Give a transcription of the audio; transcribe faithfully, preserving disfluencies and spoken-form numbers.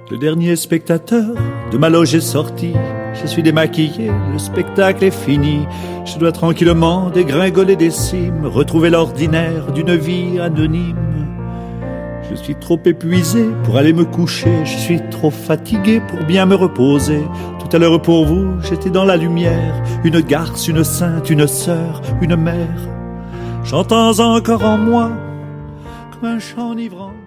Le dernier spectateur de ma loge est sorti. Je suis démaquillé, le spectacle est fini. Je dois tranquillement dégringoler des cimes, retrouver l'ordinaire d'une vie anonyme. Je suis trop épuisé pour aller me coucher, je suis trop fatigué pour bien me reposer. Tout à l'heure pour vous, j'étais dans la lumière, une garce, une sainte, une sœur, une mère. J'entends encore en moi, comme un chant enivrant.